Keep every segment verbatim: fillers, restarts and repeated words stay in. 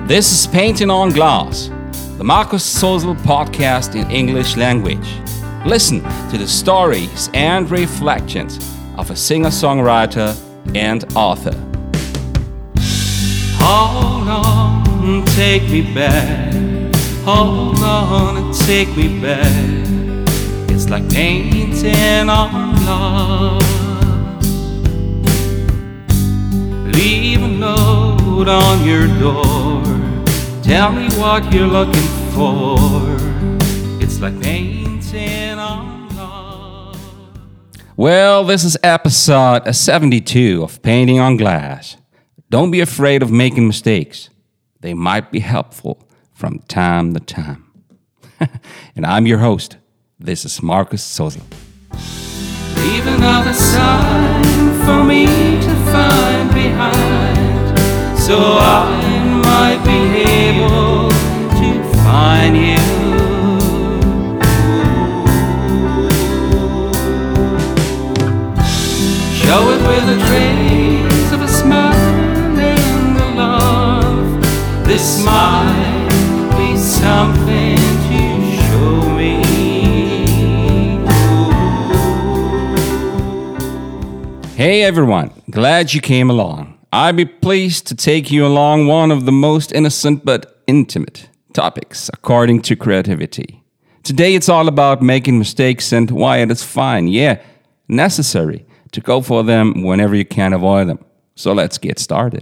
This is Painting on Glass, the Markus Sozel podcast in English language. Listen to the stories and reflections of a singer-songwriter and author. Hold on, take me back. Hold on and take me back. It's like painting on glass. Leave a note on your door. Tell me what you're looking for. It's like painting on glass. Well, this is episode seventy-two of Painting on Glass. Don't be afraid of making mistakes. They might be helpful from time to time. And I'm your host. This is Markus Sozel. Leave another sign for me to find behind, so I might be able to find you. Show it with a trace of a smile and a love. This might be something to show me. Hey everyone, glad you came along. I'd be pleased to take you along one of the most innocent but intimate topics according to creativity. Today it's all about making mistakes and why it is fine, yeah, necessary to go for them whenever you can avoid them. So let's get started.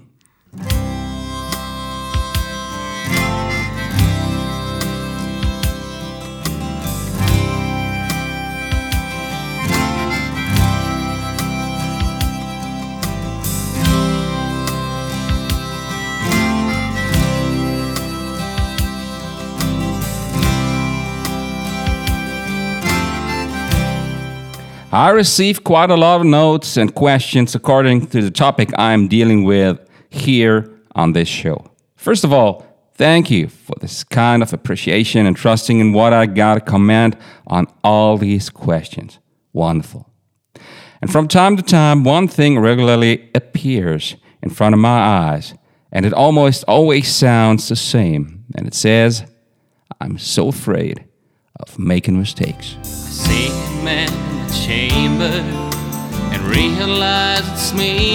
I received quite a lot of notes and questions according to the topic I'm dealing with here on this show. First of all, thank you for this kind of appreciation and trusting in what I got to comment on all these questions. Wonderful. And from time to time, one thing regularly appears in front of my eyes, and it almost always sounds the same. And it says, I'm so afraid of making mistakes. I see a man chamber and realize it's me.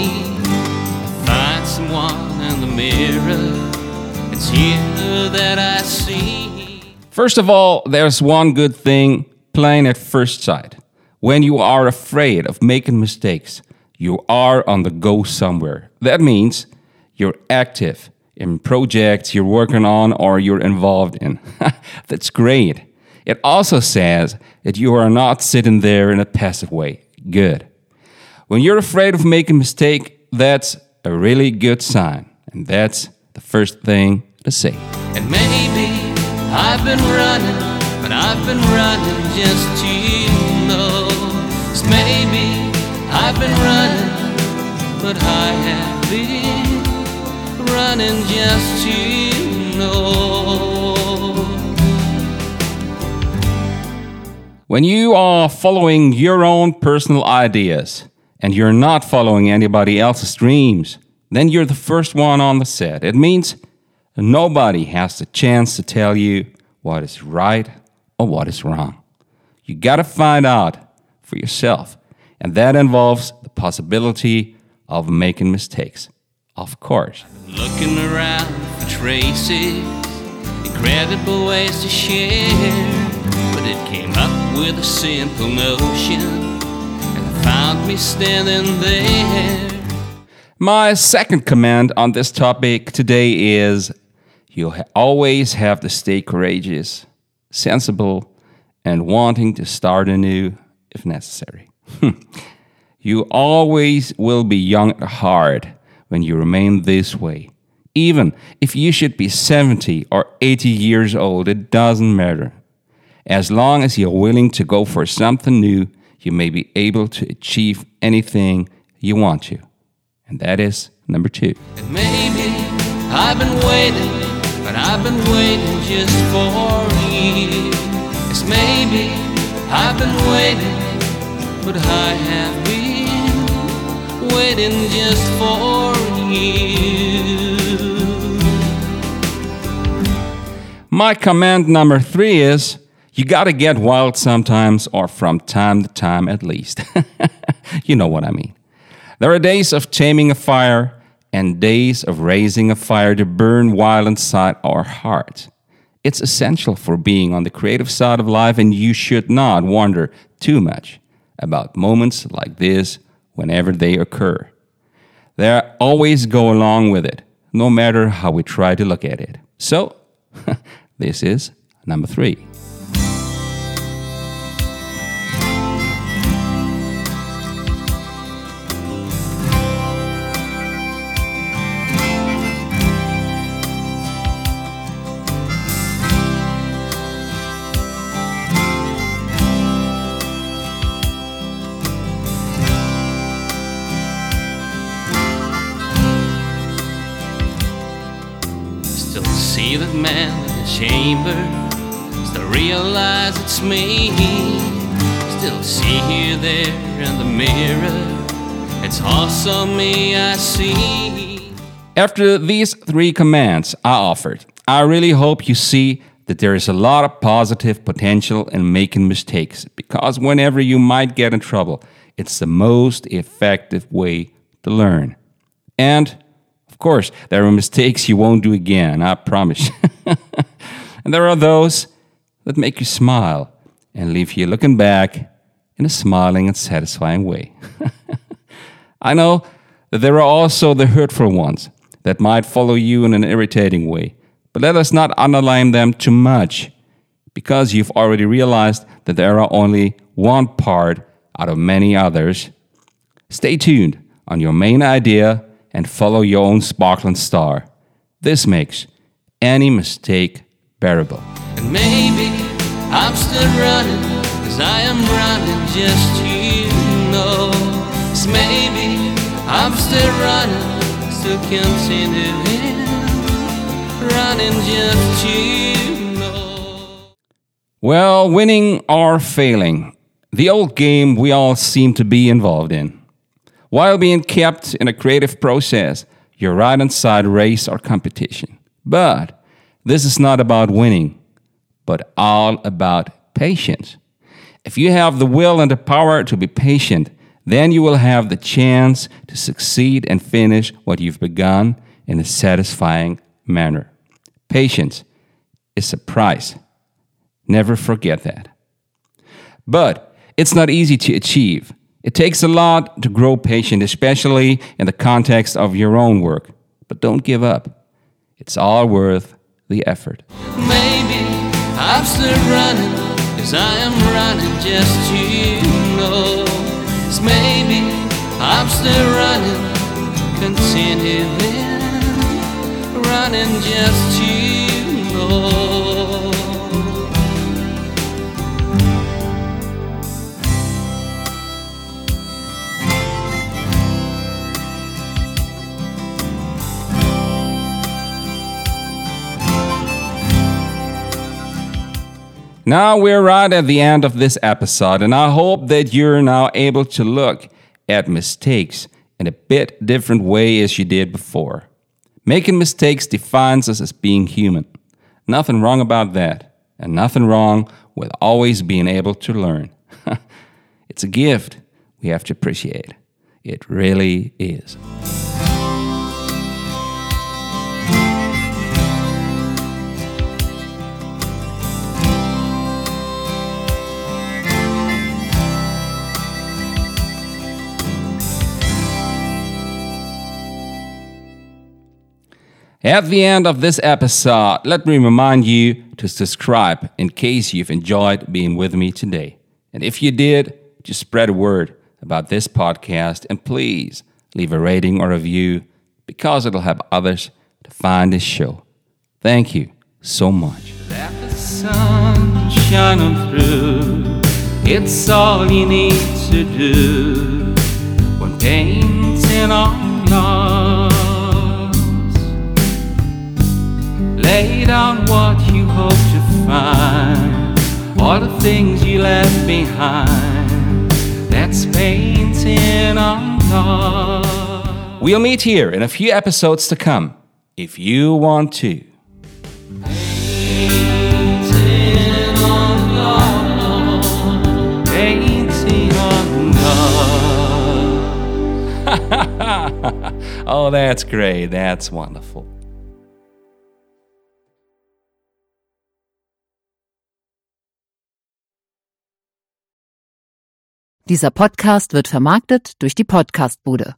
Find someone in the mirror. It's you that I see. First of all, there's one good thing plain at first sight. When you are afraid of making mistakes, you are on the go somewhere. That means you're active in projects you're working on or you're involved in. That's great. It also says that you are not sitting there in a passive way. Good. When you're afraid of making a mistake, that's a really good sign. And that's the first thing to say. And maybe I've been running, but I've been running just to know. 'Cause maybe I've been running, but I have been running just to know. When you are following your own personal ideas and you're not following anybody else's dreams, then you're the first one on the set. It means nobody has the chance to tell you what is right or what is wrong. You got to find out for yourself, and that involves the possibility of making mistakes, of course. Looking around for traces, incredible ways to share. But it came up with a simple notion and found me standing there. My second comment on this topic today is you ha- always have to stay courageous, sensible, and wanting to start anew if necessary. You always will be young at heart when you remain this way. Even if you should be seventy or eighty years old, it doesn't matter. As long as you're willing to go for something new, you may be able to achieve anything you want to. And that is number two. And maybe I've been waiting, but I've been waiting just for you. Yes, maybe I've been waiting, but I have been waiting just for you. My command number three is, you gotta get wild sometimes, or from time to time at least. You know what I mean. There are days of taming a fire and days of raising a fire to burn wild inside our heart. It's essential for being on the creative side of life, and you should not wonder too much about moments like this whenever they occur. They always go along with it, no matter how we try to look at it. So, this is number three. Still see that man in the chamber, still realize it's me. Still see you there in the mirror, it's also me I see. After these three commands I offered, I really hope you see that there is a lot of positive potential in making mistakes, because whenever you might get in trouble, it's the most effective way to learn. And of course, there are mistakes you won't do again, I promise. And there are those that make you smile and leave you looking back in a smiling and satisfying way. I know that there are also the hurtful ones that might follow you in an irritating way, but let us not underline them too much, because you've already realized that there are only one part out of many others. Stay tuned on your main idea and follow your own sparkling star. This makes any mistake bearable. And maybe I'm still running, cause I am running just to you know. Cause maybe I'm still running, still continuing, running just to you know. Well, winning or failing, the old game we all seem to be involved in. While being kept in a creative process, you're right inside a race or competition. But this is not about winning, but all about patience. If you have the will and the power to be patient, then you will have the chance to succeed and finish what you've begun in a satisfying manner. Patience is a prize. Never forget that. But it's not easy to achieve. It takes a lot to grow patient, especially in the context of your own work. But don't give up. It's all worth the effort. Maybe I'm still running, cause I am running just to you know. Cause maybe I'm still running, continuing, running just to you know. Now we're right at the end of this episode, and I hope that you're now able to look at mistakes in a bit different way as you did before. Making mistakes defines us as being human. Nothing wrong about that, and nothing wrong with always being able to learn. It's a gift we have to appreciate. It really is. At the end of this episode, let me remind you to subscribe in case you've enjoyed being with me today. And if you did, just spread a word about this podcast, and please leave a rating or review, because it'll help others to find this show. Thank you so much. Let the sun shine on through, it's all you need to do when painting on yours. Lay down what you hope to find, all the things you left behind. That's painting on yours. We'll meet here in a few episodes to come, if you want to. Painting Oh, that's great. That's wonderful. Dieser Podcast wird vermarktet durch die Podcastbude.